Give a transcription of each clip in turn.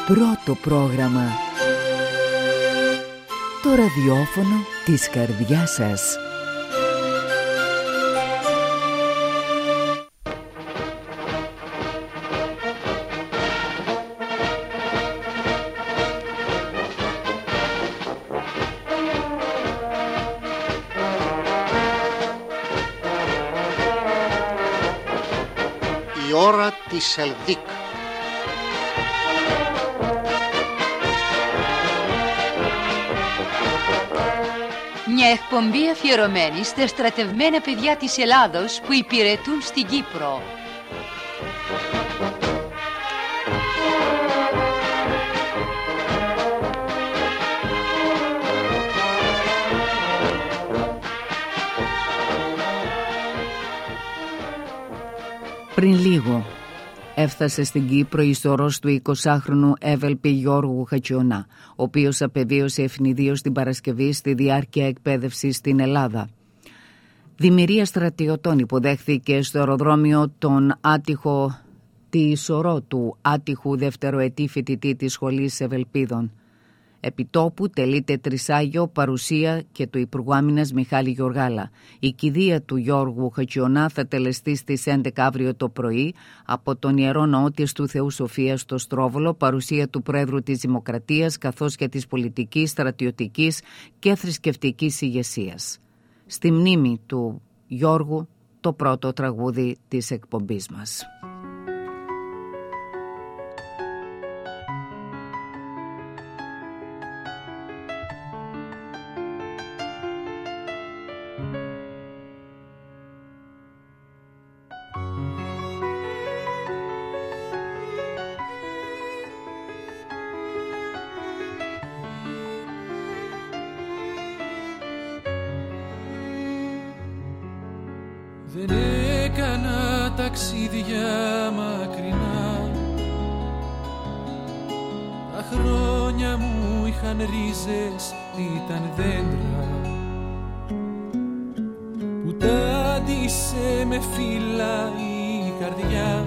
Πρώτο πρόγραμμα. Το ραδιόφωνο της καρδιάς σας. Η ώρα της Ελδίκ. Μια εκπομπή αφιερωμένη στα στρατευμένα παιδιά της Ελλάδος που υπηρετούν στην Κύπρο. Πριν λίγο έφτασε στην Κύπρο η σωρός του 20χρονου Εύελπη Γιώργου Χατζιωνά, ο οποίος απεβίωσε ευνηδίως την Παρασκευή στη διάρκεια εκπαίδευσης στην Ελλάδα. Δημιουργία στρατιωτών υποδέχθηκε στο αεροδρόμιο τον άτυχο τη σωρό του άτυχου δευτεροετή φοιτητή της σχολής Ευελπίδων. Επιτόπου τελείται τρισάγιο παρουσία και του Υπουργού Άμυνας Μιχάλη Γεωργάλα. Η κηδεία του Γιώργου Χατζιωνά θα τελεστεί στις 11 αύριο το πρωί από τον Ιερό Ναό της του Θεού Σοφίας στο Στρόβολο, παρουσία του Πρόεδρου της Δημοκρατίας καθώς και της πολιτικής, στρατιωτικής και θρησκευτικής ηγεσίας. Στη μνήμη του Γιώργου, το πρώτο τραγούδι της εκπομπής μας. Δεν έκανα ταξίδια μακρινά, τα χρόνια μου είχαν ρίζες, ήταν δέντρα που τάντισε με φύλλα η καρδιά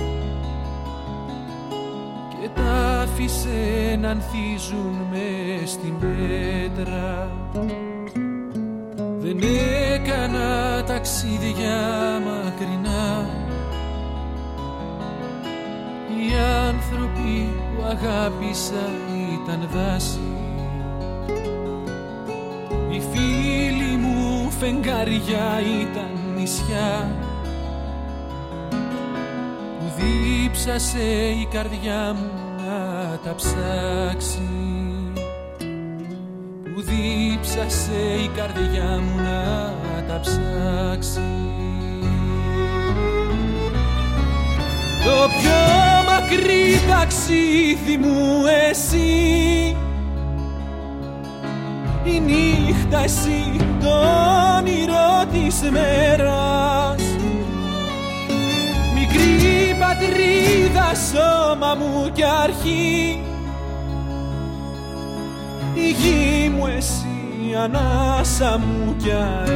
και τα άφησε να ανθίζουν μες στην πέτρα. Δεν έκανα ταξίδια μακρινά, οι άνθρωποι που αγάπησα ήταν δάση, οι φίλοι μου φεγγάρια ήταν νησιά που δίψασε η καρδιά μου να τα ψάξει, που δίψασε η καρδιά μου να τα ψάξει. Το πιο μακρύ ταξίδι μου εσύ, η νύχτα εσύ, το όνειρο της μέρας, μικρή πατρίδα, σώμα μου κι αρχή, η γη μου εσύ, ανάσα μου κι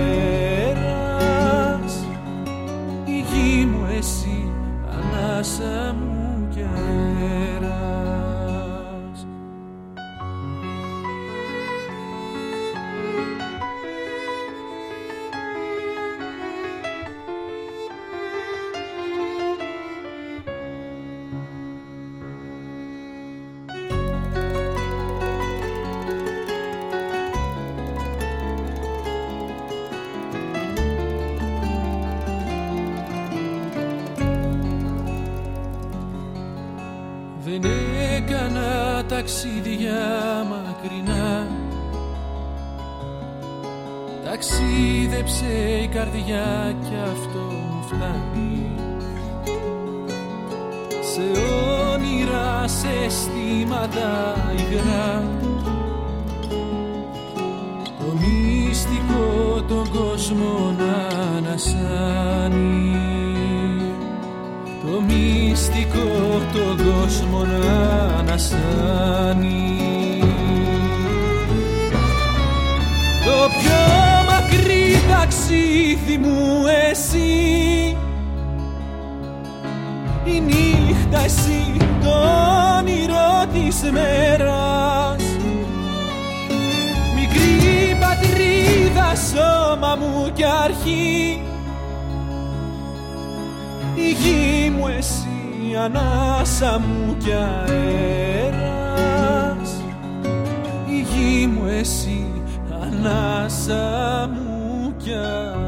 αέρας, η γη μου εσύ, ανάσα μου κι αέρας. Δεν έκανα ταξίδια μακρινά, ταξίδεψε η καρδιά κι αυτό μου φτάνει, σε όνειρα, σε αισθήματα υγρά, το μυστικό τον κόσμο να ανασάνει, το μυστικό τον κόσμο να ανασάνει. Το πιο μακρύ ταξίδι μου εσύ, η νύχτα εσύ το όνειρο της μέρας. Μικρή πατρίδα, σώμα μου κι αρχή, η γη μου εσύ, ανάσα μου κι αέρας. Η γη μου εσύ, ανάσα μου κι αέρας.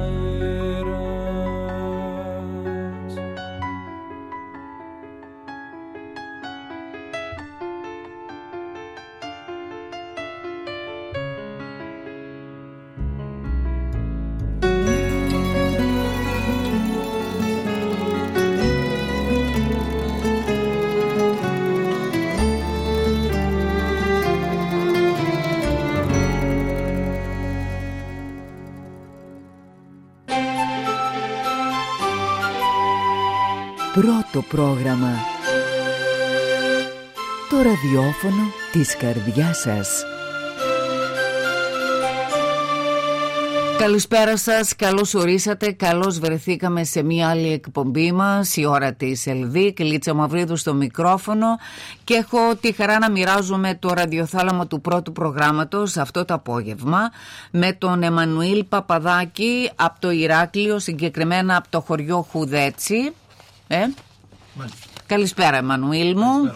Πρώτο πρόγραμμα. Το ραδιόφωνο της καρδιάς σας. Καλησπέρα σας, καλώς ορίσατε, καλώς βρεθήκαμε σε μια άλλη εκπομπή μας, η ώρα της Ελβίκ, Λίτσα Μαυρίδου στο μικρόφωνο και έχω τη χαρά να μοιράζομαι το ραδιοθάλαμο του πρώτου προγράμματος αυτό το απόγευμα με τον Εμμανουήλ Παπαδάκη από το Ηράκλειο, συγκεκριμένα από το χωριό Χουδέτσι. Καλησπέρα Εμμανουήλ μου. Καλησπέρα.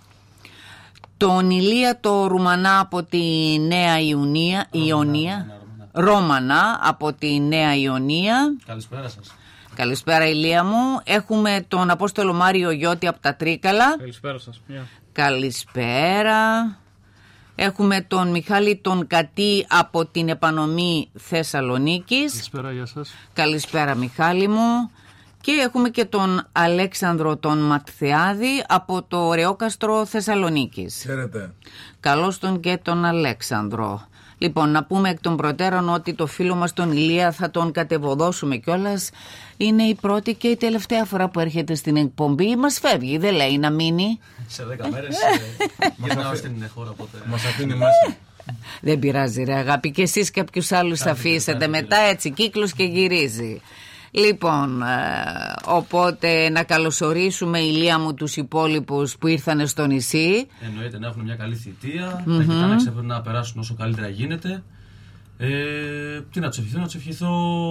Τον Ηλία το Ρουμανά από τη Νέα Ιωνία. Ρώμανα από τη Νέα Ιωνία. Καλησπέρα σας. Καλησπέρα Ηλία μου. Έχουμε τον Απόστολο Μάριο Γιώτη από τα Τρίκαλα. Καλησπέρα σας. Καλησπέρα. Έχουμε τον Μιχάλη τον Κατή από την Επανομή Θεσσαλονίκης. Καλησπέρα, γεια σας. Καλησπέρα Μιχάλη μου. Και έχουμε και τον Αλέξανδρο τον Ματθεάδη από το Ωραιόκαστρο Θεσσαλονίκης. Χαίρετε. Καλώς τον και τον Αλέξανδρο. Λοιπόν, να πούμε εκ των προτέρων ότι το φίλο μας τον Ηλία θα τον κατεβοδώσουμε κιόλας. Είναι η πρώτη και η τελευταία φορά που έρχεται στην εκπομπή. Μας φεύγει, δεν λέει να μείνει. Σε 10 μέρες γυρνάω στην χώρα, οπότε μας αφήνει μέσα. Δεν πειράζει ρε αγάπη, και εσείς κάποιους άλλους θα αφήσετε μετά, έτσι κύκλος και γυρίζει. Λοιπόν, οπότε να καλωσορίσουμε Ηλία μου τους υπόλοιπους που ήρθανε στο νησί. Εννοείται να έχουν μια καλή θητεία, να κοιτάνε να περάσουν όσο καλύτερα γίνεται. Τι να τους ευχηθώ, να τους ευχηθώ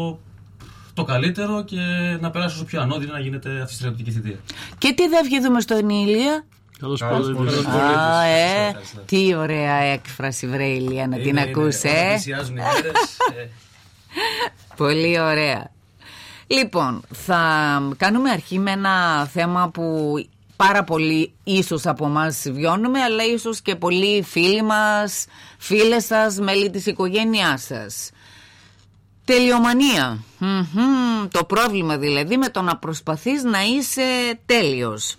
το καλύτερο και να περάσουν όσο πιο ανώδυνα να γίνεται αυτή η στρατιωτική θητεία. Και τι δεν ευχηθούμε στον Ηλία? Καλώς πολίτης. Τι ωραία έκφραση βρε Ηλία, να την ακούς, πλησιάζουν οι μέρες. Πολύ ωραία. Λοιπόν, θα κάνουμε αρχή με ένα θέμα που πάρα πολλοί ίσως από εμάς βιώνουμε, αλλά ίσως και πολλοί φίλοι μας, φίλες σας, μέλη της οικογένειάς σας. Τελειομανία. Το πρόβλημα δηλαδή με το να προσπαθείς να είσαι τέλειος.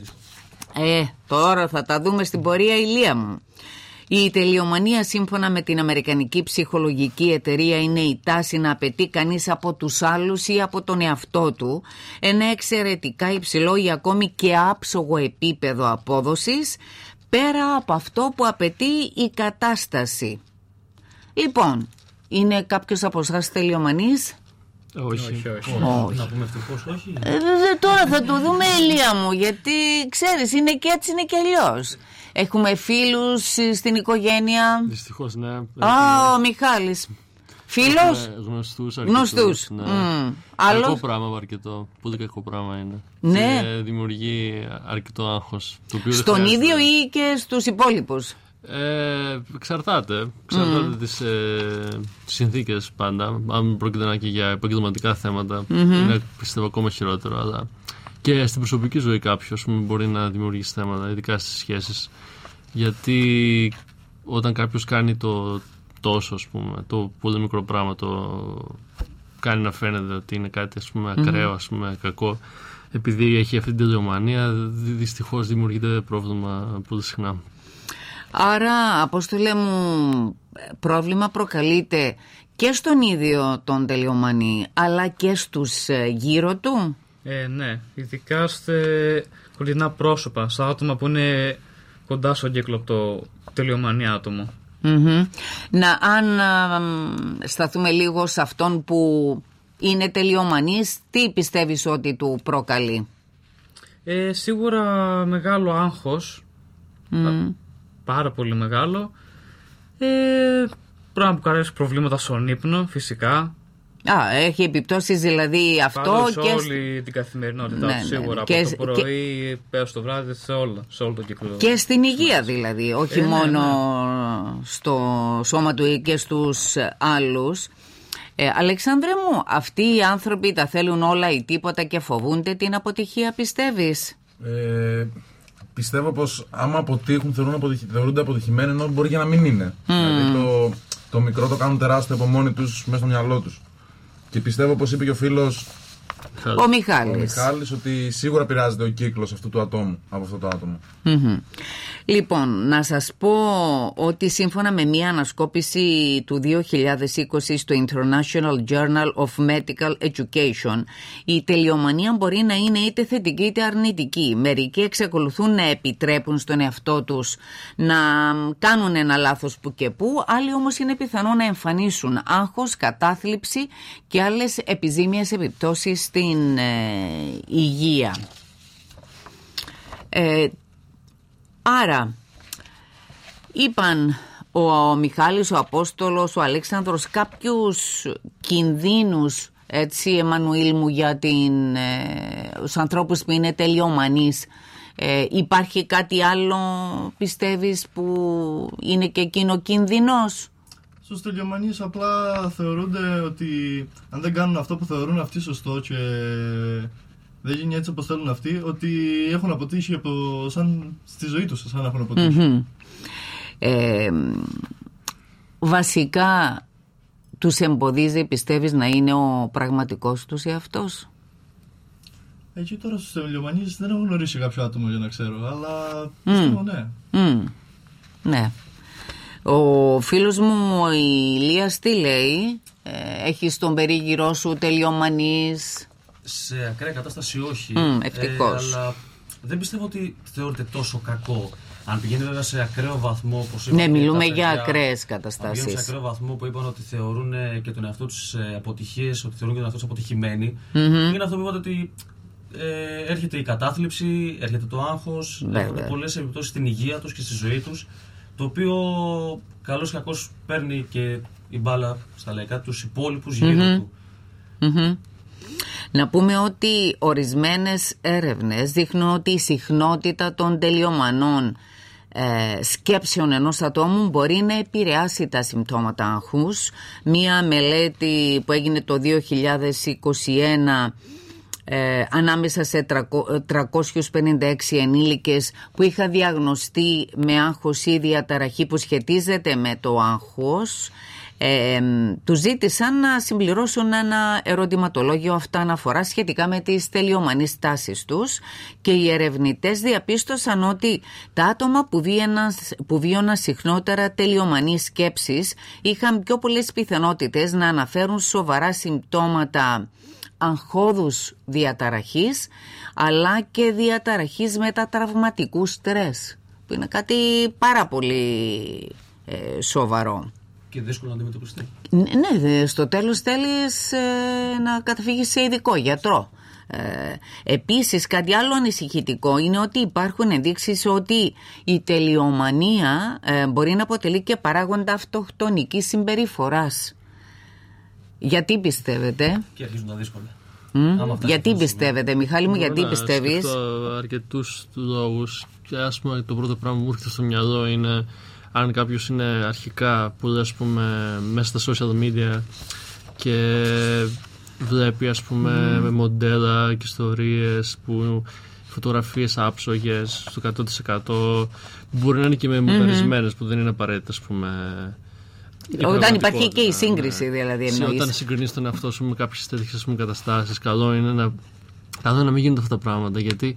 Τώρα θα τα δούμε στην πορεία Ηλία μου. Η τελειομανία σύμφωνα με την Αμερικανική ψυχολογική εταιρεία είναι η τάση να απαιτεί κανείς από τους άλλους ή από τον εαυτό του ένα εξαιρετικά υψηλό ή ακόμη και άψογο επίπεδο απόδοσης πέρα από αυτό που απαιτεί η κατάσταση. Λοιπόν, είναι κάποιος από εσάς τελειομανής? Όχι. Να πούμε ευτυχώς όχι. Τώρα θα το δούμε Ηλία μου, γιατί ξέρεις είναι και έτσι είναι και αλλιώς. Έχουμε φίλους στην οικογένεια. Δυστυχώς ναι. Ο Μιχάλης. Φίλος? Γνωστούς. Ναι. Άλλος? Κακό πράγμα αρκετό. Πολύ κακό πράγμα είναι. Ναι. Και δημιουργεί αρκετό άγχος. Στον ίδιο ή και στους υπόλοιπους? Εξαρτάται τις συνθήκες πάντα. Αν πρόκειται και για επαγγελματικά θέματα, είναι πιστεύω ακόμα χειρότερο. Αλλά και στην προσωπική ζωή κάποιος μπορεί να δημιουργήσει θέματα, ειδικά στις σχέσεις. Γιατί όταν κάποιος κάνει το τόσο, ας πούμε, το πολύ μικρό πράγμα, το κάνει να φαίνεται ότι είναι κάτι ακραίο, κακό, επειδή έχει αυτή την τελειομανία, δυστυχώς δημιουργείται πρόβλημα πολύ συχνά. Άρα, Απόστολε μου, πρόβλημα προκαλείται και στον ίδιο τον τελειομανή, αλλά και στους γύρω του. Ναι, ειδικά σε κοντινά πρόσωπα, στα άτομα που είναι κοντά στον κύκλο από το τελειομανή άτομο. Αν σταθούμε λίγο σε αυτόν που είναι τελειομανής, τι πιστεύεις ότι του προκαλεί? Σίγουρα μεγάλο άγχος, πάρα πολύ μεγάλο. Πρέπει να μου κάνει προβλήματα στον ύπνο, φυσικά. Έχει επιπτώσεις δηλαδή αυτό Πάντως και όλη την καθημερινότητά του, σίγουρα. Από το πρωί έως το βράδυ, σε όλο το κύκλο. Και στην υγεία δηλαδή, όχι μόνο στο σώμα του και στους άλλους. Αλεξάνδρε μου, αυτοί οι άνθρωποι τα θέλουν όλα ή τίποτα και φοβούνται την αποτυχία, πιστεύεις? Πιστεύω πως άμα αποτύχουν θεωρούνται αποτυχημένοι, ενώ μπορεί και να μην είναι. Δηλαδή το μικρό το κάνουν τεράστιο από μόνοι τους μέσα στο μυαλό τους. Και πιστεύω, πως είπε και ο φίλος ο Μιχάλης, ότι σίγουρα πειράζεται ο κύκλος αυτού του ατόμου, από αυτό το άτομο. Λοιπόν, να σας πω ότι σύμφωνα με μια ανασκόπηση του 2020 στο International Journal of Medical Education, η τελειομανία μπορεί να είναι είτε θετική είτε αρνητική. Μερικοί εξακολουθούν να επιτρέπουν στον εαυτό τους να κάνουν ένα λάθος που και που, άλλοι όμως είναι πιθανό να εμφανίσουν άγχος, κατάθλιψη και άλλες επιζήμιες επιπτώσεις στην υγεία. Άρα, είπαν ο Μιχάλης, ο Απόστολος, ο Αλέξανδρος κάποιους κινδύνους, έτσι, Εμμανουήλ μου, για τους ανθρώπους που είναι τελειομανείς. Υπάρχει κάτι άλλο, πιστεύεις, που είναι και εκείνο κίνδυνος? Στους τελειομανείς απλά θεωρούνται ότι αν δεν κάνουν αυτό που θεωρούν αυτοί σωστό και δεν γίνει έτσι όπως θέλουν αυτοί, ότι έχουν αποτύχει στη ζωή τους, σαν να έχουν αποτύχει. Βασικά τους εμποδίζει, πιστεύεις, να είναι ο πραγματικός τους εαυτός? Εκεί τώρα στους τελειομανείς δεν έχω γνωρίσει κάποιο άτομο για να ξέρω, αλλά πιστεύω ναι. Ναι. Ο φίλος μου ο Ηλίας τι λέει? Έχεις τον περίγυρό σου τελειομανείς? Σε ακραία κατάσταση όχι. Ευτυχώς. Αλλά δεν πιστεύω ότι θεωρείται τόσο κακό. Αν πηγαίνει βέβαια σε ακραίο βαθμό, όπως είπαν. Ναι, μιλούμε για ακραίες καταστάσεις. Αν πηγαίνουν σε ακραίο βαθμό που είπαν ότι θεωρούν και τον εαυτό τους αποτυχίες, ότι θεωρούν και τον εαυτό τους αποτυχημένοι. Είναι αυτό που είπατε, ότι έρχεται η κατάθλιψη, έρχεται το άγχος, έρχονται πολλές επιπτώσεις στην υγεία τους και στη ζωή τους. Το οποίο καλώς ή κακώς παίρνει και η μπάλα στα λαϊκά τους υπόλοιπους γύρω του. Να πούμε ότι ορισμένες έρευνες δείχνουν ότι η συχνότητα των τελειομανών σκέψεων ενός ατόμου μπορεί να επηρεάσει τα συμπτώματα άγχους. Μία μελέτη που έγινε το 2021 ανάμεσα σε 356 ενήλικες που είχαν διαγνωστεί με άγχος ή διαταραχή που σχετίζεται με το άγχος, τους ζήτησαν να συμπληρώσουν ένα ερωτηματολόγιο αυτά αναφορά σχετικά με τις τελειομανείς τάσεις τους, και οι ερευνητές διαπίστωσαν ότι τα άτομα που βίωναν συχνότερα τελειομανείς σκέψεις είχαν πιο πολλές πιθανότητες να αναφέρουν σοβαρά συμπτώματα αγχώδους διαταραχής, αλλά και διαταραχής μετατραυματικού στρες, που είναι κάτι πάρα πολύ σοβαρό. Και δύσκολο να αντιμετωπιστεί. Ναι, στο τέλος θέλεις να καταφύγεις σε ειδικό γιατρό. Επίσης, κάτι άλλο ανησυχητικό είναι ότι υπάρχουν ενδείξεις ότι η τελειομανία μπορεί να αποτελεί και παράγοντα αυτοκτονικής συμπεριφοράς. Γιατί πιστεύετε? Και αρχίζουν τα δύσκολα. Γιατί πιστεύετε, Μιχάλη μου, γιατί πιστεύεις? Αρκετούς λόγους. Και ας πούμε το πρώτο πράγμα που μου έρχεται στο μυαλό είναι αν κάποιος είναι αρχικά που ας πούμε μέσα στα social media και βλέπει ας πούμε με μοντέλα και ιστορίες που φωτογραφίες άψογες στο 100% μπορεί να είναι και με μονταρισμένες που δεν είναι απαραίτητα ας πούμε. Όταν υπάρχει και η σύγκριση, δηλαδή εννοείς. Όταν συγκρινείς τον εαυτό σου με κάποιες τέτοιες καταστάσεις, καλό είναι να μην γίνονται αυτά τα πράγματα, γιατί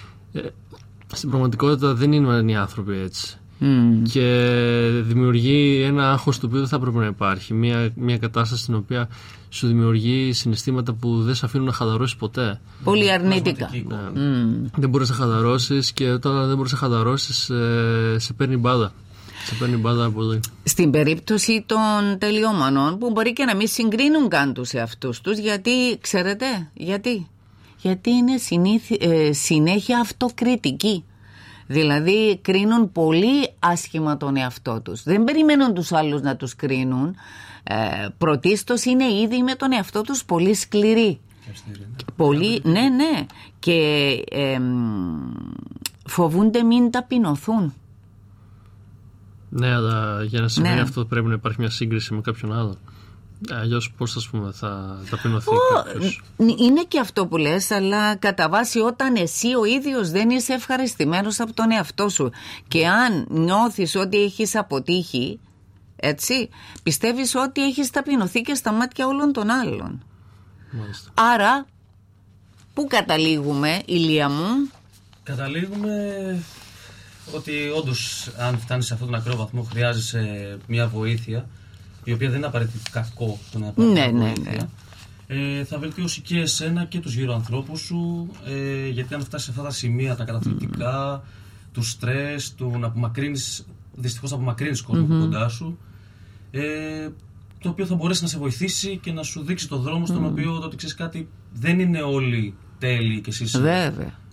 στην πραγματικότητα δεν είναι οι άνθρωποι έτσι. Και δημιουργεί ένα άγχος το οποίο δεν θα πρέπει να υπάρχει. Μια κατάσταση στην οποία σου δημιουργεί συναισθήματα που δεν σε αφήνουν να χαλαρώσεις ποτέ. Πολύ αρνητικά. Δεν μπορείς να χαλαρώσεις, και όταν δεν μπορείς να χαλαρώσεις σε παίρνει μπάλα. Πολύ. Στην περίπτωση των τελειομανών, που μπορεί και να μην συγκρίνουν καν τους εαυτούς τους, γιατί, ξέρετε, γιατί γιατί είναι συνέχεια αυτοκριτική. Δηλαδή κρίνουν πολύ άσχημα τον εαυτό τους. Δεν περιμένουν τους άλλους να τους κρίνουν. Πρωτίστως είναι ήδη με τον εαυτό τους πολύ σκληροί. Πολύ, ναι. Και φοβούνται μην ταπεινωθούν. Ναι, αλλά για να συμβαίνει αυτό πρέπει να υπάρχει μια σύγκριση με κάποιον άλλον. Αλλιώς πώς θα ταπεινωθεί κάποιος? Είναι και αυτό που λες, αλλά κατά βάση όταν εσύ ο ίδιος δεν είσαι ευχαριστημένος από τον εαυτό σου και αν νιώθεις ότι έχεις αποτύχει, έτσι, πιστεύεις ότι έχεις ταπεινωθεί και στα μάτια όλων των άλλων. Μάλιστα. Άρα, πού καταλήγουμε, Ηλία μου? Καταλήγουμε ότι όντως αν φτάνεις σε αυτόν τον ακραίο βαθμό χρειάζεσαι μια βοήθεια, η οποία δεν είναι απαραίτητα κακό το να πάρει βοήθεια. Θα βελτιώσει και εσένα και τους γύρω ανθρώπους σου, γιατί αν φτάσεις σε αυτά τα σημεία, τα καταθλιπτικά, του στρες, του να απομακρύνεις, δυστυχώς να απομακρύνεις κόσμο από κοντά σου, το οποίο θα μπορέσει να σε βοηθήσει και να σου δείξει το δρόμο στον οποίο, ότι ξέρεις κάτι, δεν είναι όλοι τέλειοι και εσύ είσαι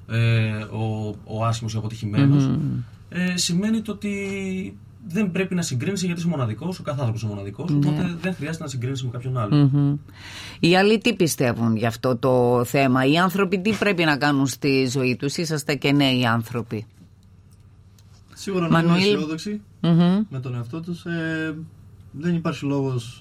ο άσχημος ή ο αποτυχημένος. Σημαίνει το ότι δεν πρέπει να συγκρίνεσαι, γιατί είσαι μοναδικός, ο κάθε άνθρωπος είναι μοναδικός, οπότε δεν χρειάζεται να συγκρίνεσαι με κάποιον άλλο. Οι άλλοι τι πιστεύουν για αυτό το θέμα? Οι άνθρωποι τι πρέπει να κάνουν στη ζωή τους? Είσαστε και νέοι άνθρωποι. Σίγουρα να είναι αισιόδοξοι με τον εαυτό τους. Δεν υπάρχει λόγος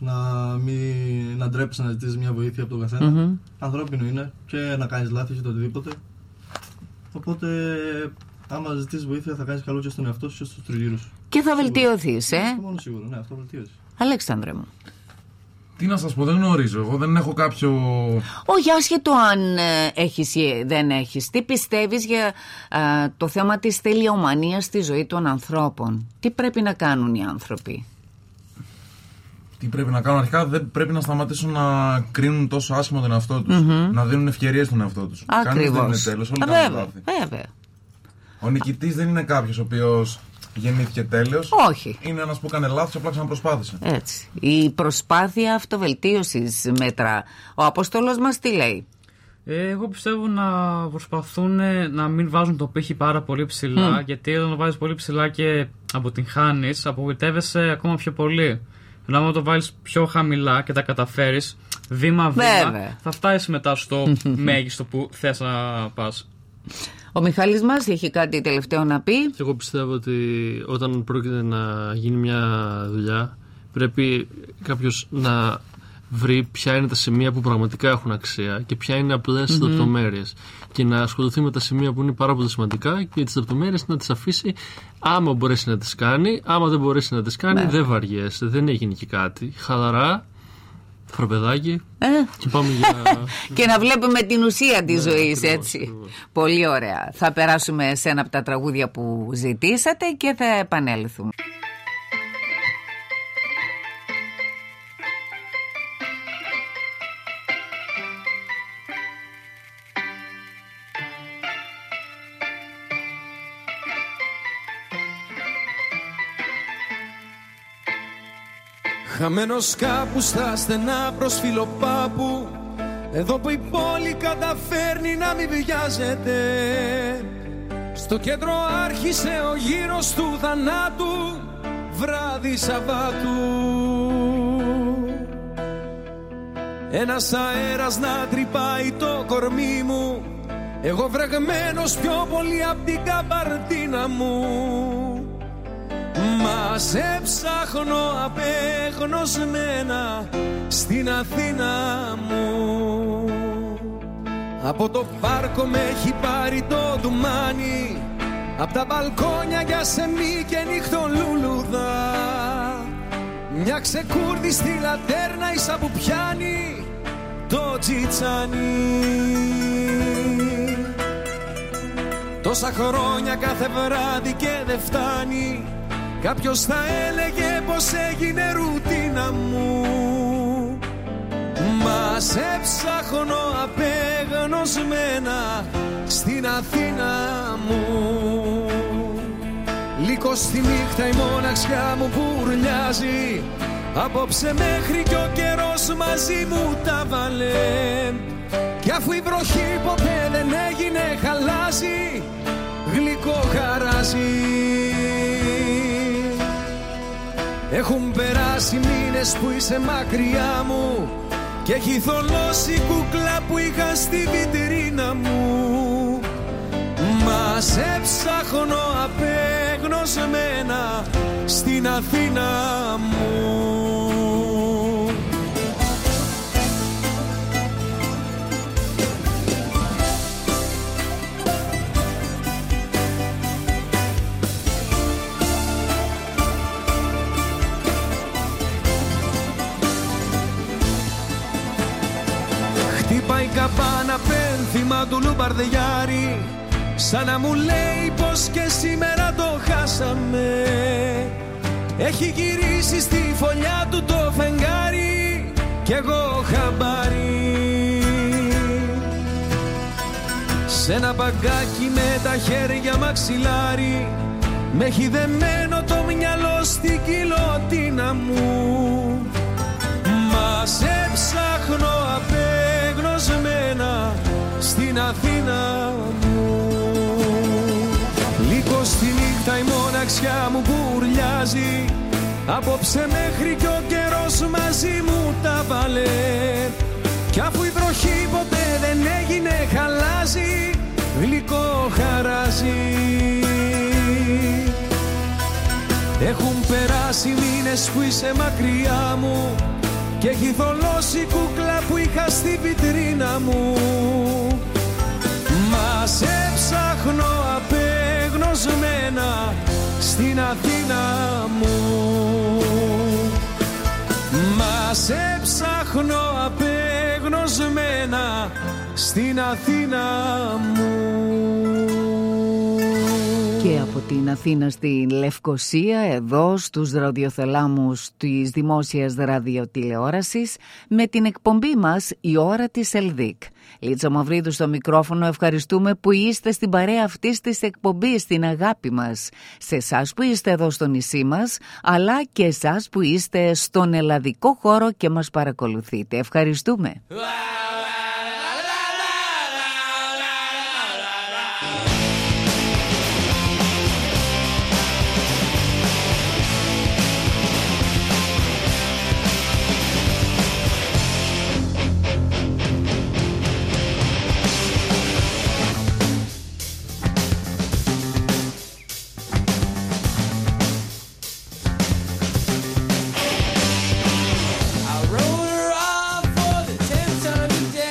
να ντρέπεσαι να ζητήσεις μια βοήθεια από τον καθένα. Ανθρώπινο είναι και να κάνεις λάθη και το οτιδήποτε. Οπότε, άμα ζητήσεις βοήθεια, θα κάνεις καλό και στον εαυτό σου και στους τριγύρους σου. Και θα βελτιωθείς, Μόνο σίγουρο, ναι, αυτό βελτιώσει. Αλέξανδρε μου. Τι να σας πω, δεν γνωρίζω. Εγώ δεν έχω κάποιο. Όχι, άσχετο αν έχεις ή δεν έχεις. Τι πιστεύεις για το θέμα της τελειομανίας στη ζωή των ανθρώπων? Τι πρέπει να κάνουν οι άνθρωποι? Τι πρέπει να κάνουν? Αρχικά δεν πρέπει να σταματήσουν να κρίνουν τόσο άσχημα τον εαυτό τους. Να δίνουν ευκαιρίες στον εαυτό τους. Κανείς δεν είναι τέλος, όλοι κάνουν λάθη. Βέβαια. Ο νικητής δεν είναι κάποιος ο οποίος γεννήθηκε τέλειος. Όχι. Είναι ένας που έκανε λάθος και απλά ξαναπροσπάθησε. Έτσι. Η προσπάθεια αυτοβελτίωσης μέτρα. Ο Απόστολος μας τι λέει? Εγώ πιστεύω να προσπαθούν να μην βάζουν το πύχη πάρα πολύ ψηλά, γιατί όταν το βάζεις πολύ ψηλά και αποτυγχάνεις, απογοητεύεσαι ακόμα πιο πολύ. Ενώ άμα το βάλεις πιο χαμηλά και τα καταφέρεις βήμα-βήμα, θα φτάσεις μετά στο μέγιστο που θες να πας. Ο Μιχάλης μας έχει κάτι τελευταίο να πει. Εγώ πιστεύω ότι όταν πρόκειται να γίνει μια δουλειά, πρέπει κάποιος να βρει ποια είναι τα σημεία που πραγματικά έχουν αξία και ποια είναι απλές λεπτομέρειες. Και να ασχοληθεί με τα σημεία που είναι πάρα πολύ σημαντικά και τις λεπτομέρειες να τις αφήσει άμα μπορέσει να τις κάνει. Άμα δεν μπορέσει να τις κάνει, δεν βαριέσαι, δεν έγινε και κάτι. Χαλαρά, φραπεδάκι και πάμε για... και να βλέπουμε την ουσία της ζωής, έτσι. Ακριβώς. Πολύ ωραία. Θα περάσουμε σε ένα από τα τραγούδια που ζητήσατε και θα επανέλθουμε. Χαμένος κάπου στα στενά προς φιλοπάπου, εδώ που η πόλη καταφέρνει να μην βιάζεται. Στο κέντρο άρχισε ο γύρος του θανάτου, βράδυ Σαββάτου. Ένας αέρας να τρυπάει το κορμί μου, εγώ βρεγμένος πιο πολύ απ' την καμπαρτίνα μου. Μα σε ψάχνω απεγνωσμένα στην Αθήνα μου. Από το πάρκο με έχει πάρει το ντουμάνι, απ' τα μπαλκόνια για σεμί και νυχτολούλουδα. Μια ξεκούρδιστη λατέρνα ίσα που πιάνει το τζιτσάνι. Τόσα χρόνια κάθε βράδυ και δεν φτάνει, κάποιος θα έλεγε πως έγινε ρουτίνα μου. Μα σε ψάχνω απεγνωσμένα στην Αθήνα μου. Λύκω στη νύχτα η μοναξιά μου πουρλιάζει, απόψε μέχρι κι ο καιρός μαζί μου τα βάλε. Κι αφού η βροχή ποτέ δεν έγινε χαλάζι, γλυκό χαράζει. Έχουν περάσει μήνες που είσαι μακριά μου και έχει θολώσει κούκλα που είχα στη βιτρίνα μου. Μα σε ψάχνω απεγνωσμένα στην Αθήνα μου. Χτύπαει καμπάνα πένθυμα του Λουμπαρδιάρη, σαν να μου λέει πως και σήμερα το χάσαμε. Έχει γυρίσει στη φωλιά του το φεγγάρι κι εγώ χαμπάρι. Σ' ένα παγκάκι με τα χέρια μαξιλάρι, με έχει δεμένο το μυαλό στην κοιλωτίνα μου. Μα σε ψάχνω απεγνωσμένα στην Αθήνα μου. Λίγο στη νύχτα η μοναξιά μου μπουρλιάζει, απόψε μέχρι κι ο καιρός μαζί μου τα βάλε. Κι αφού η βροχή ποτέ δεν έγινε χαλάζει, γλυκό χαράζει. Έχουν περάσει μήνες που είσαι μακριά μου και έχει θολώσει κούκλα που είχα στη βιτρίνα μου. Μα σε ψάχνω απεγνωσμένα στην Αθήνα μου. Μα σε ψάχνω απεγνωσμένα στην Αθήνα μου. Και από την Αθήνα στην Λευκοσία, εδώ στους ραδιοθελάμους της δημόσιας ραδιοτηλεόρασης, με την εκπομπή μας «Η ώρα της Ελδίκ». Λίτσα Μαυρίδου στο μικρόφωνο, ευχαριστούμε που είστε στην παρέα αυτής της εκπομπής, την αγάπη μας. Σε εσάς που είστε εδώ στο νησί μας, αλλά και εσάς που είστε στον ελλαδικό χώρο και μας παρακολουθείτε. Ευχαριστούμε. I wrote her off for the 10th time today.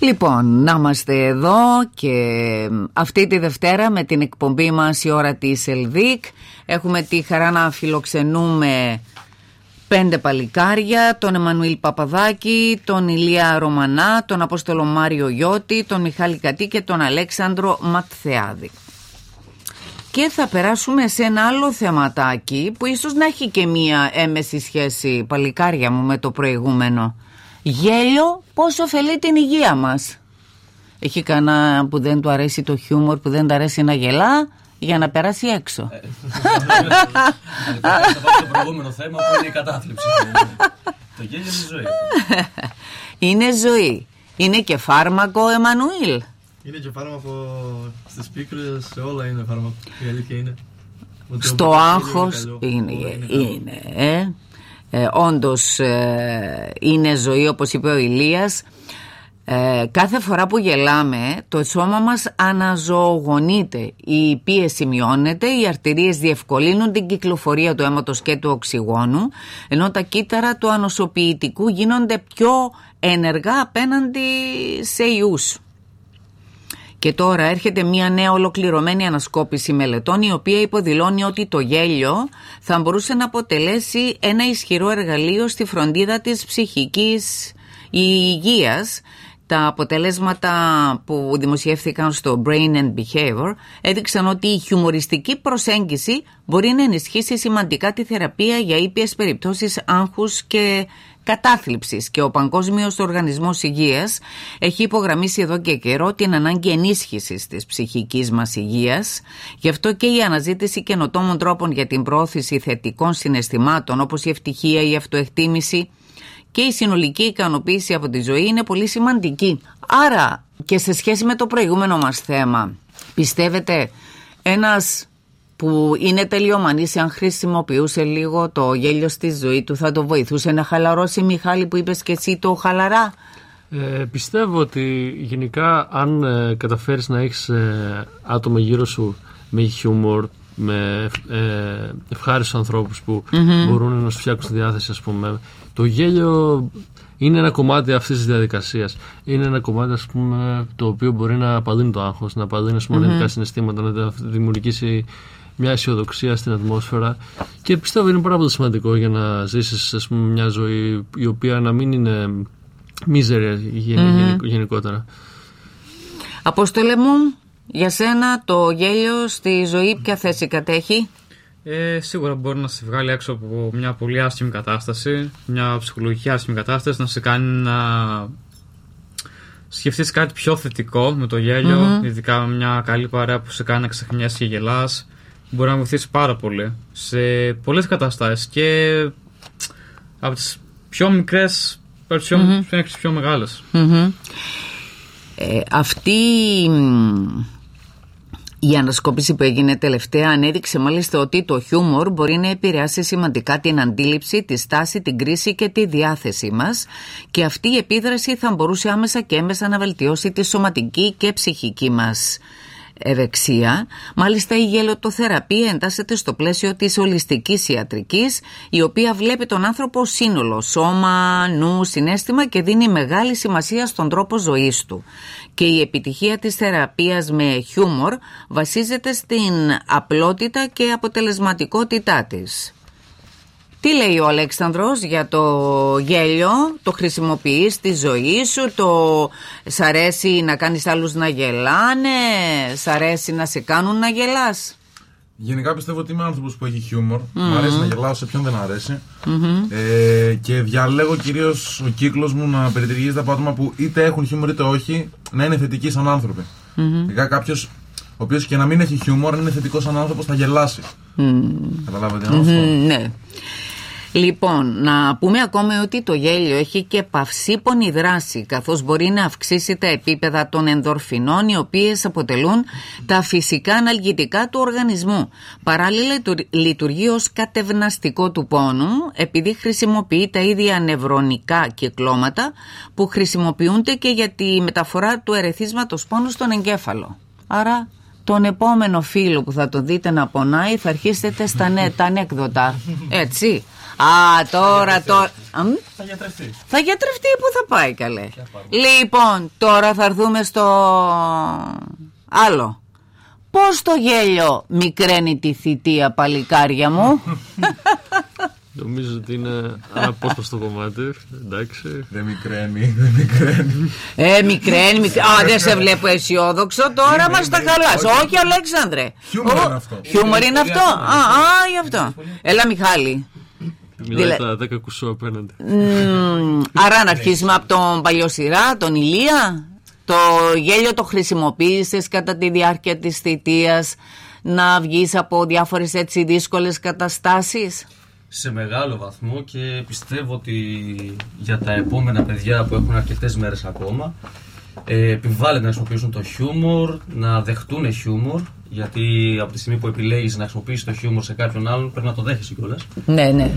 Λοιπόν, να είμαστε εδώ και αυτή τη Δευτέρα με την εκπομπή μας η ώρα της Ελδίκ. Έχουμε τη χαρά να φιλοξενούμε 5 παλικάρια, τον Εμμανουήλ Παπαδάκη, τον Ηλία Ρωμανά, τον Απόστολο Μάριο Γιώτη, τον Μιχάλη Κατή και τον Αλέξανδρο Ματθεάδη. Και θα περάσουμε σε ένα άλλο θεματάκι που ίσως να έχει και μία έμεση σχέση, παλικάρια μου, με το προηγούμενο. Γέλιο, πώς ωφελεί την υγεία μας. Έχει κανένα που δεν του αρέσει το χιούμορ, που δεν του αρέσει να γελά, για να περάσει έξω. Θα πάω στο προηγούμενο θέμα που είναι η κατάθλιψη. Το γέλιο είναι ζωή. Είναι ζωή. Είναι και φάρμακο, Εμμανουήλ. Είναι και φάρμακο στις πίκρες, σε όλα είναι φάρμακο. Η αλήθεια είναι. Στο άγχος είναι. Όντως είναι ζωή, όπως είπε ο Ηλίας. Κάθε φορά που γελάμε το σώμα μας αναζωογονείται, η πίεση μειώνεται, οι αρτηρίες διευκολύνουν την κυκλοφορία του αίματος και του οξυγόνου, ενώ τα κύτταρα του ανοσοποιητικού γίνονται πιο ενεργά απέναντι σε ιούς. Και τώρα έρχεται μια νέα ολοκληρωμένη ανασκόπηση μελετών, η οποία υποδηλώνει ότι το γέλιο θα μπορούσε να αποτελέσει ένα ισχυρό εργαλείο στη φροντίδα της ψυχικής υγείας. Τα αποτελέσματα που δημοσιεύθηκαν στο Brain and Behavior έδειξαν ότι η χιουμοριστική προσέγγιση μπορεί να ενισχύσει σημαντικά τη θεραπεία για ήπιες περιπτώσεις άγχους και κατάθλιψης, και ο Παγκόσμιος Οργανισμός Υγείας έχει υπογραμμίσει εδώ και καιρό την ανάγκη ενίσχυσης της ψυχικής μας υγείας. Γι' αυτό και η αναζήτηση καινοτόμων τρόπων για την προώθηση θετικών συναισθημάτων, όπως η ευτυχία, η αυτοεκτίμηση και η συνολική ικανοποίηση από τη ζωή, είναι πολύ σημαντική. Άρα, και σε σχέση με το προηγούμενο μας θέμα, πιστεύετε ένας που είναι τελειομανής, αν χρησιμοποιούσε λίγο το γέλιο στη ζωή του, θα το βοηθούσε να χαλαρώσει, Μιχάλη, που είπες και εσύ το χαλαρά? Πιστεύω ότι γενικά αν καταφέρεις να έχεις άτομα γύρω σου με χιούμορ, με ευχάριστους ανθρώπους που μπορούν να σου φτιάξουν τη διάθεση, ας πούμε, το γέλιο είναι ένα κομμάτι αυτής της διαδικασίας. Είναι ένα κομμάτι, ας πούμε, το οποίο μπορεί να απαλύνει το άγχος, να απαλύνει αρνητικά συναισθήματα, να δημιουργήσει μια αισιοδοξία στην ατμόσφαιρα, και πιστεύω είναι πάρα πολύ σημαντικό για να ζήσεις, ας πούμε, μια ζωή η οποία να μην είναι μίζερη γενικότερα. Απόστολε μου, για σένα το γέλιο στη ζωή ποια θέση κατέχει? Σίγουρα μπορεί να σε βγάλει έξω από μια πολύ άσχημη κατάσταση, μια ψυχολογική άσχημη κατάσταση, να σε κάνει να σκεφτείς κάτι πιο θετικό με το γέλιο, ειδικά με μια καλή παρέα που σε κάνει να ξεχνιέσαι και γελάς. Μπορεί να βοηθήσει πάρα πολύ σε πολλές καταστάσεις, και από τις πιο μικρές μέχρι τις πιο μεγάλες. Αυτή η ανασκόπηση που έγινε τελευταία ανέδειξε μάλιστα ότι το χιούμορ μπορεί να επηρεάσει σημαντικά την αντίληψη, τη στάση, την κρίση και τη διάθεσή μας, και αυτή η επίδραση θα μπορούσε άμεσα και έμεσα να βελτιώσει τη σωματική και ψυχική μας ευεξία. Μάλιστα η γελοτοθεραπεία εντάσσεται στο πλαίσιο της ολιστικής ιατρικής, η οποία βλέπει τον άνθρωπο σύνολο, σώμα, νου, συναίσθημα, και δίνει μεγάλη σημασία στον τρόπο ζωής του. Και η επιτυχία της θεραπείας με χιούμορ βασίζεται στην απλότητα και αποτελεσματικότητά της. Τι λέει ο Αλέξανδρος για το γέλιο? Το χρησιμοποιείς στη ζωή σου? Σ' αρέσει να κάνεις άλλους να γελάνε? Σ' αρέσει να σε κάνουν να γελάς? Γενικά πιστεύω ότι είμαι άνθρωπος που έχει χιούμορ. Μου αρέσει να γελάω, σε ποιον δεν αρέσει. Και διαλέγω κυρίως ο κύκλος μου να περιτριγίζεται από άτομα που είτε έχουν χιούμορ είτε όχι, να είναι θετικοί σαν άνθρωποι. Ειδικά κάποιος ο οποίος και να μην έχει χιούμορ, είναι θετικός σαν άνθρωπος, θα γελάσει. Καταλάβατε αυτό? Ναι. Λοιπόν, να πούμε ακόμα ότι το γέλιο έχει και παυσίπονη δράση, καθώς μπορεί να αυξήσει τα επίπεδα των ενδορφινών, οι οποίες αποτελούν τα φυσικά αναλγητικά του οργανισμού. Παράλληλα λειτουργεί ως κατευναστικό του πόνου, επειδή χρησιμοποιεί τα ίδια νευρονικά κυκλώματα που χρησιμοποιούνται και για τη μεταφορά του ερεθίσματος πόνου στον εγκέφαλο. Άρα τον επόμενο φίλο που θα τον δείτε να πονάει θα αρχίσετε στα τα ανέκδοτα, έτσι. Τώρα. Θα γιατρευτεί. Θα γιατρευτεί, πού θα πάει καλέ. Λοιπόν, τώρα θα έρθουμε στο άλλο. Πώς το γέλιο μικραίνει τη θητεία, παλικάρια μου? Νομίζω ότι είναι αναπόσπαστο κομμάτι. Εντάξει. Δεν μικραίνει. Μικραίνει. Δεν σε βλέπω αισιόδοξο. Τώρα μας τα χαλάς. Όχι, Αλέξανδρε. Χιούμορ είναι αυτό. Χιούμορ είναι αυτό. Γι' αυτό. Έλα, Μιχάλη. Μιλάει τα 10 κουσό απέναντι. Άρα να αρχίσουμε από τον παλιοσυρά, τον Ηλία. Το γέλιο το χρησιμοποίησες κατά τη διάρκεια της θητείας να βγεις από διάφορες έτσι δύσκολες καταστάσεις? Σε μεγάλο βαθμό, και πιστεύω ότι για τα επόμενα παιδιά που έχουν αρκετές μέρες ακόμα επιβάλλεται να χρησιμοποιήσουν το χιούμορ, να δεχτούν χιούμορ, γιατί από τη στιγμή που επιλέγεις να χρησιμοποιήσεις το χιούμορ σε κάποιον άλλον πρέπει να το δέχεσαι κιόλας. Ναι.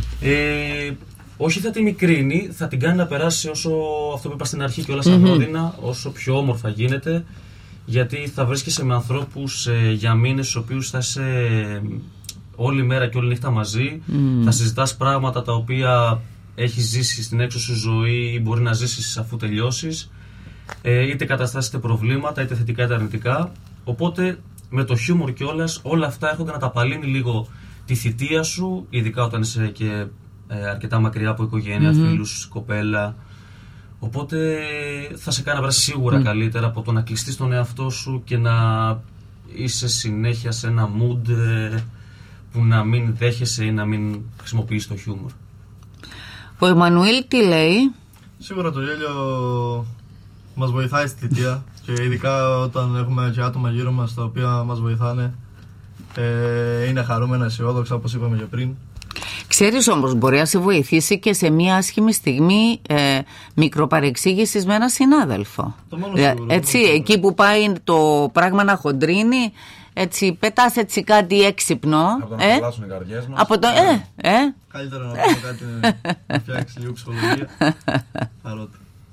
Όχι θα τη μικρύνει, θα την κάνει να περάσει όσο, αυτό που είπα στην αρχή κιόλας, ανώδυνα, όσο πιο όμορφα γίνεται, γιατί θα βρίσκεσαι με ανθρώπους για μήνες στους οποίους θα είσαι όλη μέρα και όλη νύχτα μαζί, θα συζητάς πράγματα τα οποία έχεις ζήσει στην έξω σου ζωή ή μπορεί να ζήσεις αφού τελειώσεις, είτε καταστάσεις είτε προβλήματα, είτε θετικά είτε αρνητικά. Οπότε με το χιούμορ κιόλας όλα αυτά έρχονται να τα απαλύνει λίγο τη θητεία σου, ειδικά όταν είσαι και αρκετά μακριά από οικογένεια, φίλους, κοπέλα. Οπότε θα σε κάνει να περάσει σίγουρα καλύτερα από το να κλειστείς τον εαυτό σου και να είσαι συνέχεια σε ένα mood που να μην δέχεσαι ή να μην χρησιμοποιείς το χιούμορ. Ο Εμμανουήλ τι λέει? Σίγουρα το γέλιο μας βοηθάει στη θητεία και ειδικά όταν έχουμε και άτομα γύρω μας τα οποία μας βοηθάνε, είναι χαρούμενα, αισιόδοξα, όπως είπαμε και πριν. Ξέρεις όμως, μπορεί να σε βοηθήσει και σε μια άσχημη στιγμή μικροπαρεξήγησης με έναν συνάδελφο. Έτσι, εκεί που πάει το πράγμα να χοντρίνει, έτσι, πετάς έτσι κάτι έξυπνο. Από το να χαλάσουν οι καρδιές μας. Καλύτερα να πούμε κάτι να φτιάξει λίγο ψυχολογία. Παρότι.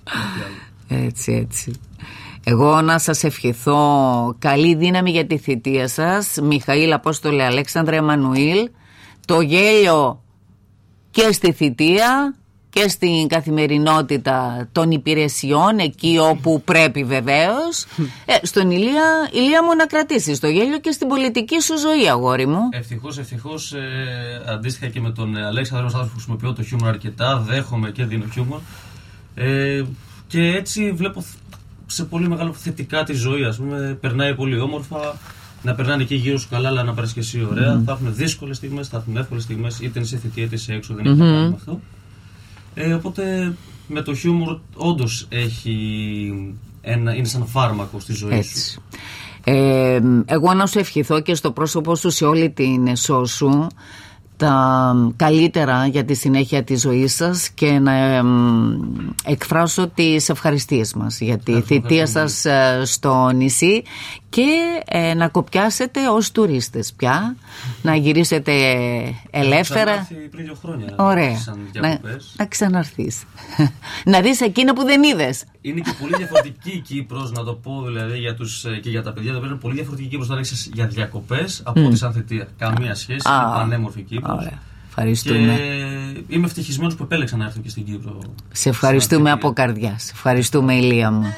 Έτσι. Εγώ να σας ευχηθώ καλή δύναμη για τη θητεία σας, Μιχαήλ, Απόστολε, Αλέξανδρε, Εμμανουήλ. Το γέλιο και στη θητεία και στην καθημερινότητα των υπηρεσιών, εκεί όπου πρέπει βεβαίως. Στον Ηλία μου, να κρατήσεις το γέλιο και στην πολιτική σου ζωή, αγόρι μου. Ευτυχώς, αντίστοιχα και με τον Αλέξανδρο, ένας άνθρωπος που χρησιμοποιώ το χιούμορ αρκετά, δέχομαι και δίνω χιούμορ. Και έτσι βλέπω σε πολύ μεγάλο θετικά τη ζωή, ας πούμε, περνάει πολύ όμορφα. Να περνάνε εκεί γύρω σου καλά, αλλά να περάσει και εσύ ωραία. Θα έχουν δύσκολες στιγμές, θα έχουν εύκολες στιγμές, είτε είναι σε θητεία είτε σε έξω, δεν έχει να κάνει με αυτό. Οπότε με το χιούμορ όντως είναι σαν φάρμακο στη ζωή σου. Εγώ να σου ευχηθώ και στο πρόσωπό σου, σε όλη την εσώ σου, τα καλύτερα για τη συνέχεια της ζωής σας και να εκφράσω τις ευχαριστίες μας για τη θητεία σας στο νησί και να κοπιάσετε ως τουρίστες πια, να γυρίσετε ελεύθερα. Πριν 2 χρόνια. Ωραία. Να ξαναρθείς. Να δεις εκείνο που δεν είδες. Είναι και πολύ διαφορετική η Κύπρος, να το πω δηλαδή και για τα παιδιά. Είναι πολύ διαφορετική η Κύπρος να ρίξεις για διακοπές από ό,τι σαν θητεία. Καμία σχέση. Είναι πανέμορφη η Κύπρος. Ωραία. Ευχαριστούμε. Και είμαι ευτυχισμένος που επέλεξα να έρθω και στην Κύπρο. Σε ευχαριστούμε από καρδιάς. Σε ευχαριστούμε, Ηλία μου.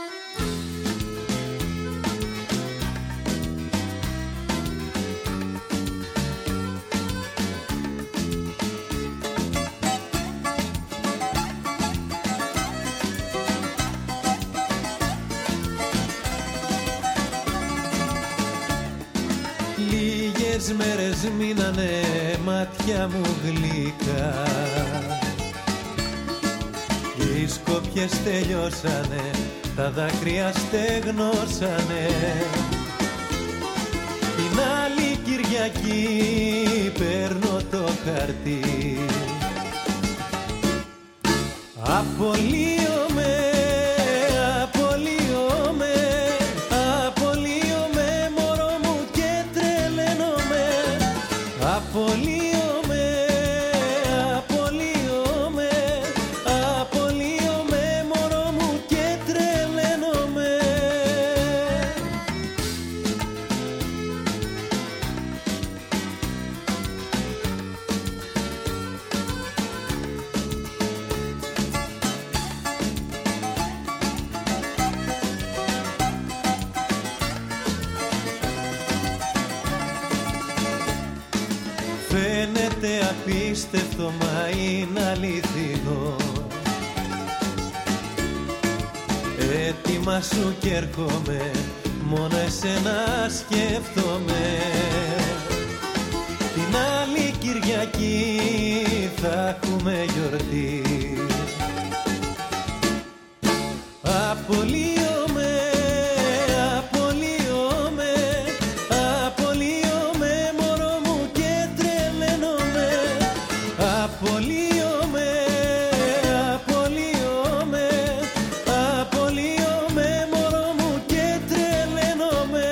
Λίγες μέρες μείνανε μάτια μου γλυκά και οι σκοπιές τελειώσανε, τα δάκρυα στεγνώσανε. Την άλλη Κυριακή παίρνω το χαρτί, απολύομαι, απολύομαι, απολύομαι μωρό μου και τρελαίνομαι. Απολύομαι, απολύομαι, απολύομαι μωρό μου και τρελαίνομαι. απίστευτο μα είναι αληθινό. Έτοιμα σου κι έρχομαι, μόνο εσένα σκέφτομαι. Την άλλη Κυριακή θα έχουμε γιορτή. Απολύομαι, απολύομαι, απολύομαι μωρό μου και τρελαίνομαι. Απολύομαι, απολύομαι, απολύομαι μωρό μου και τρελαίνομαι.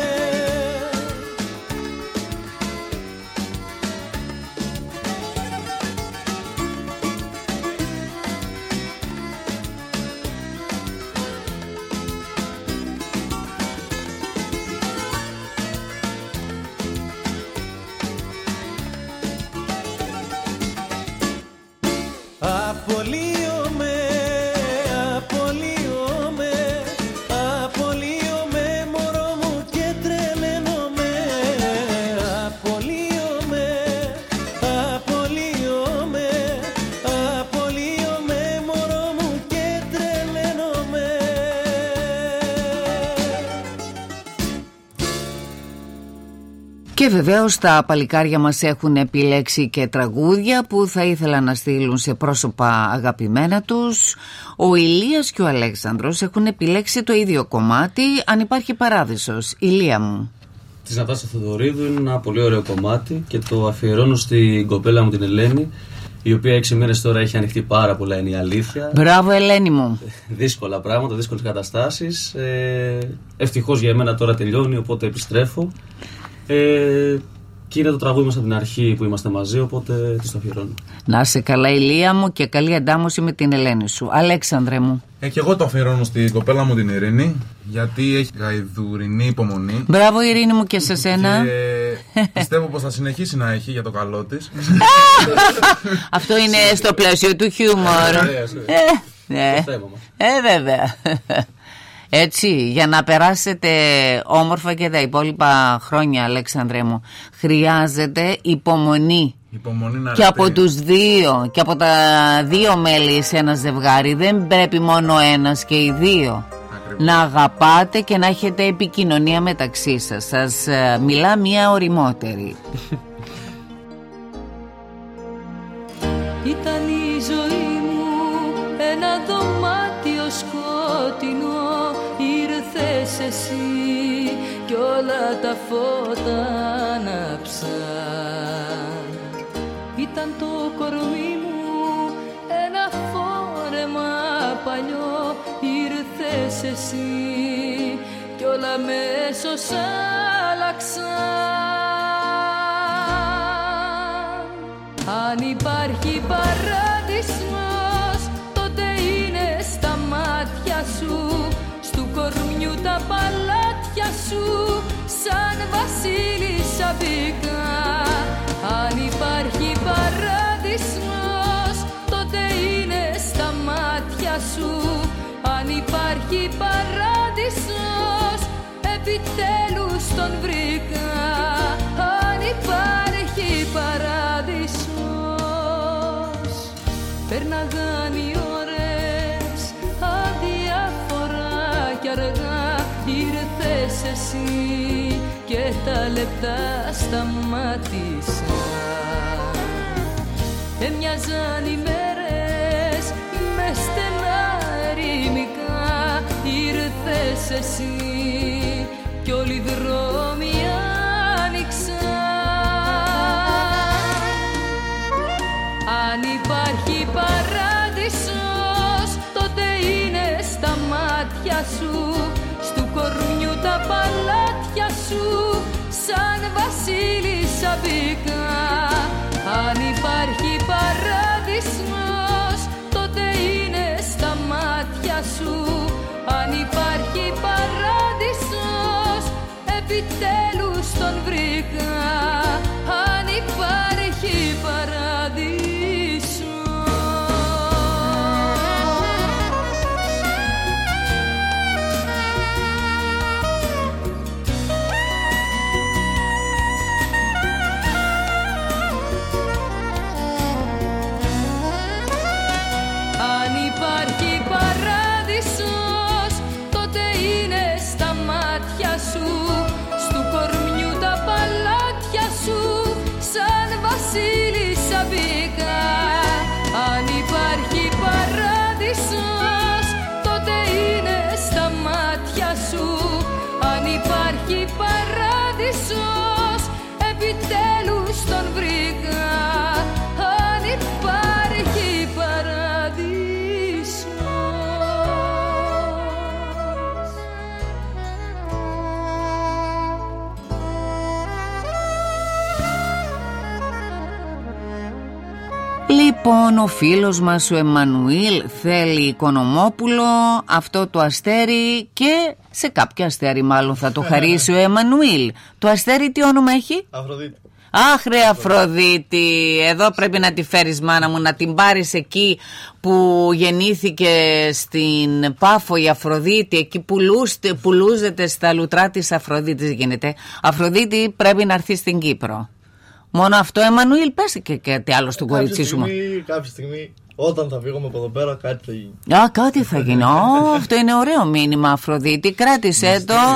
Απολύομαι, απολύομαι, απολύομαι μωρό μου και τρελαίνομαι. Απολύομαι, απολύομαι, απολύομαι μωρό μου και τρελαίνομαι. Και βεβαίως τα παλικάρια μας έχουν επιλέξει και τραγούδια που θα ήθελαν να στείλουν σε πρόσωπα αγαπημένα τους. Ο Ηλίας και ο Αλέξανδρος έχουν επιλέξει το ίδιο κομμάτι, Αν υπάρχει παράδεισος. Ηλία μου. Της Νατάσα Θεοδωρίδου είναι ένα πολύ ωραίο κομμάτι και το αφιερώνω στην κοπέλα μου την Ελένη, η οποία 6 μέρες τώρα έχει ανοιχτεί πάρα πολλά, είναι η αλήθεια. Μπράβο Ελένη μου. Δύσκολα πράγματα, δύσκολες καταστάσεις. Ευτυχώς για εμένα τώρα τελειώνει, οπότε επιστρέφω. Και είναι το τραγούδι μας από την αρχή που είμαστε μαζί, οπότε της το αφιερώνω. Να είσαι καλά Ηλία μου και καλή αντάμωση με την Ελένη σου. Αλέξανδρε μου. Και εγώ το αφιερώνω στην κοπέλα μου την Ειρήνη, γιατί έχει γαϊδουρινή υπομονή. Μπράβο Ειρήνη μου και σε σένα. Και πιστεύω πως θα συνεχίσει να έχει για το καλό της. Αυτό είναι στο πλαίσιο του χιούμορ. Βέβαια. Έτσι, για να περάσετε όμορφα και τα υπόλοιπα χρόνια, Αλέξανδρε μου, χρειάζεται υπομονή. Και από τους δύο, και από τα δύο μέλη σε ένα ζευγάρι. Δεν πρέπει μόνο ένας και οι δύο. Ακριβώς. Να αγαπάτε και να έχετε επικοινωνία μεταξύ σας. Σας μιλά μία ωριμότερη. Ήταν η ζωή μου ένα δωμάτιο σκότεινο. Ήρθες εσύ κι όλα τα φώτα άναψαν. Ήταν το κορμί μου ένα φόρεμα παλιό. Ήρθες εσύ κι όλα αμέσως άλλαξαν. Αν υπάρχει παράδεισος, τότε είναι στα μάτια σου. Στου κορμιού τα παλάτια σου, σαν βασίλισσα μπήκα. Αν υπάρχει παράδεισος, τότε είναι στα μάτια σου. Αν υπάρχει παράδεισος, επιτέλους τον βρήκα. Αν υπάρχει παράδεισος, πέρναγαν οι ώρες αδιάφορα κι αργά. Ήρθες εσύ και τα λεπτά σταμάτησαν. Έμοιαζαν οι μέρες με στενά ερημικά. Ήρθες εσύ κι όλοι οι δρόμοι άνοιξαν. Αν υπάρχει παράδεισος, τότε είναι στα μάτια σου. Στου κορμιού τα παλάτια σου, σαν βασίλισσα μπήκα. Αν υπάρχει παράδεισος, τότε είναι στα μάτια σου. Αν υπάρχει παράδεισος, επιτέλους επιτέλους τον βρήκα, αν υπάρχει παράδεισος. Λοιπόν, ο φίλος μας ο Εμμανουήλ θέλει Οικονομόπουλο, αυτό το αστέρι, και σε κάποιο αστέρι μάλλον θα το χαρίσει ο Εμμανουήλ. Το αστέρι τι όνομα έχει? Αφροδίτη. Αχ ρε Αφροδίτη, εδώ πρέπει να τη φέρεις μάνα μου, να την πάρεις εκεί που γεννήθηκε στην Πάφο η Αφροδίτη, εκεί που λούζεται στα λουτρά της Αφροδίτης γίνεται. Αφροδίτη πρέπει να έρθει στην Κύπρο. Μόνο αυτό, Εμμανουήλ, πες και κάτι άλλο στον κορίτσι σου. Κάποια στιγμή, όταν θα φύγουμε από εδώ πέρα, κάτι θα γίνει. Α, κάτι θα γίνει. Αυτό είναι ωραίο μήνυμα, Αφροδίτη. Κράτησέ το.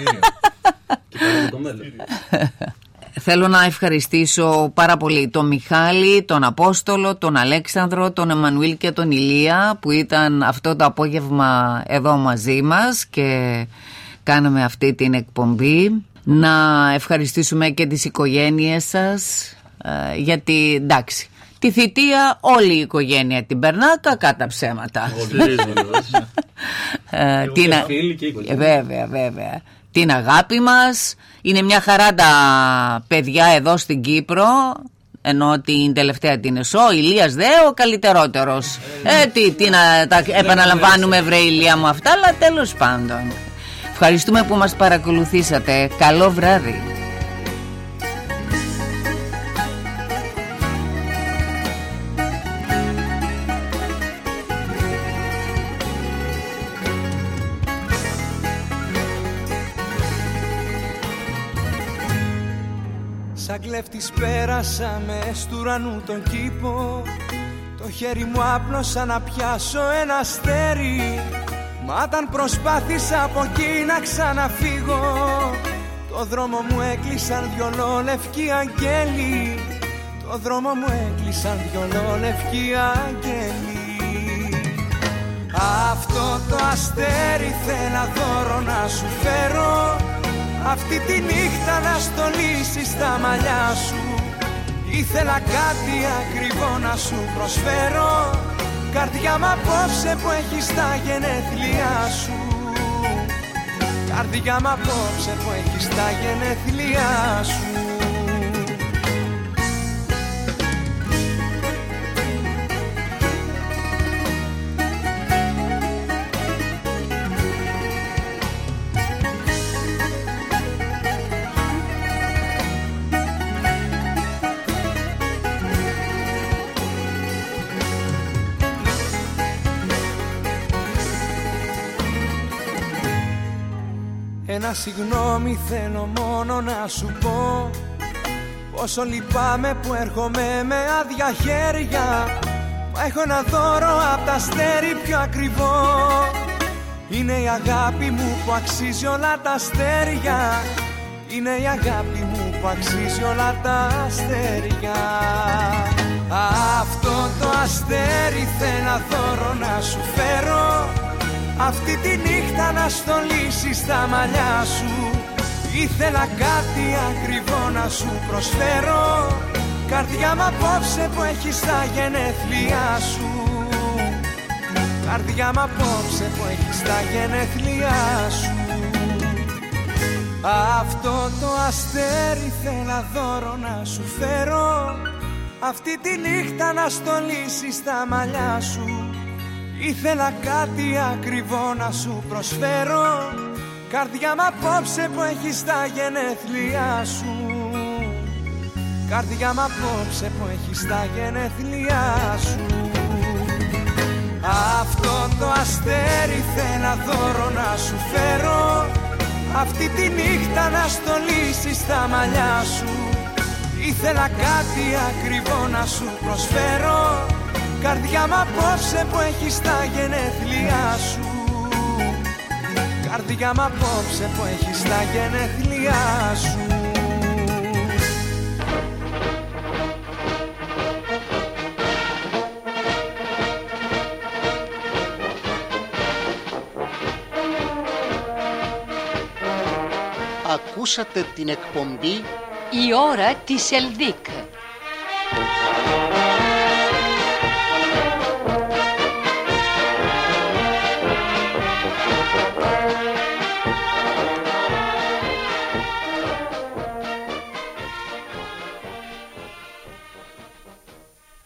Θέλω να ευχαριστήσω πάρα πολύ τον Μιχάλη, τον Απόστολο, τον Αλέξανδρο, τον Εμμανουήλ και τον Ηλία που ήταν αυτό το απόγευμα εδώ μαζί μας και κάναμε αυτή την εκπομπή. Να ευχαριστήσουμε και τις οικογένειες σας, γιατί εντάξει, τη θητεία όλη η οικογένεια την περνά, κακά τα ψέματα. Βέβαια. Την αγάπη μας. Είναι μια χαρά τα παιδιά εδώ στην Κύπρο, ενώ την τελευταία την ΕΣΟ, ο Ηλίας δε ο καλύτερότερος. Τι να τα επαναλαμβάνουμε βρε Ηλία μου αυτά, αλλά τέλος πάντων. Ευχαριστούμε που μας παρακολουθήσατε. Καλό βράδυ. Σαν κλέφτης πέρασα μες του ουρανού τον κήπο. Το χέρι μου άπλωσα να πιάσω ένα αστέρι. Μα όταν προσπάθησα από εκεί να ξαναφύγω, το δρόμο μου έκλεισαν δυο λευκοί αγγέλοι. Το δρόμο μου έκλεισαν δυο λευκοί αγγέλοι. Αυτό το αστέρι θέλω δώρο να σου φέρω, αυτή τη νύχτα να στολίσεις στα μαλλιά σου. Ήθελα κάτι ακριβό να σου προσφέρω, καρδιά μ' απόψε που έχεις τα γενέθλιά σου. Καρδιά μ' απόψε που έχεις τα γενέθλιά σου. Ένα συγγνώμη θέλω μόνο να σου πω, πόσο λυπάμαι που έρχομαι με άδεια χέρια. Μα έχω ένα δώρο απ' τα αστέρι πιο ακριβό. Είναι η αγάπη μου που αξίζει όλα τα αστέρια. Είναι η αγάπη μου που αξίζει όλα τα αστέρια. Αυτό το αστέρι θέλω δώρο να σου φέρω, αυτή τη νύχτα να στολίσεις τα μαλλιά σου. Ήθελα κάτι ακριβό να σου προσφέρω, καρδιά μ' απόψε που έχεις τα γενέθλιά σου. Καρδιά μ' απόψε που έχεις τα γενέθλιά σου. Αυτό το αστέρι θέλω δώρο να σου φέρω, αυτή τη νύχτα να στολίσεις τα μαλλιά σου. Ήθελα κάτι ακριβό να σου προσφέρω, καρδιά μ' απόψε που έχεις τα γενέθλιά σου. Καρδιά μ' απόψε που έχεις τα γενέθλιά σου. Αυτό το αστέρι θέλω δώρο να σου φέρω, αυτή τη νύχτα να στολίσεις τα μαλλιά σου. Ήθελα κάτι ακριβό να σου προσφέρω, καρδιά μ' απόψε που έχεις τα γενέθλιά σου. Καρδιά μ' απόψε που έχεις τα γενέθλιά σου. Ακούσατε την εκπομπή Η ώρα της Ελδίκ.